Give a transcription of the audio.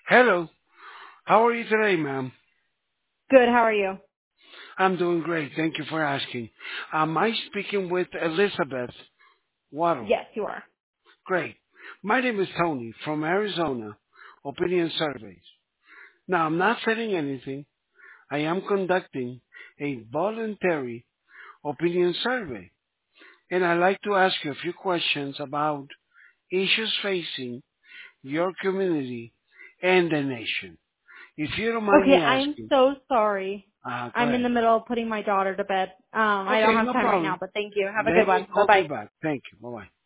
Hello. How are you today, ma'am? Good. How are you? I'm doing great. Thank you for asking. Am I speaking with Elizabeth Waddle? Yes, you are. Great. My name is Tony from Arizona Opinion Surveys. Now, I'm not selling anything. I am conducting a voluntary opinion survey, and I'd like to ask you a few questions about issues facing your community and the nation. If you don't mind Okay, me I'm asking, so sorry. go I'm in the ahead. middle of putting my daughter to bed. I don't Okay, have no time right now, problem. but thank you. Have a good Let me one. Bye call bye. you back. Thank you. Bye-bye.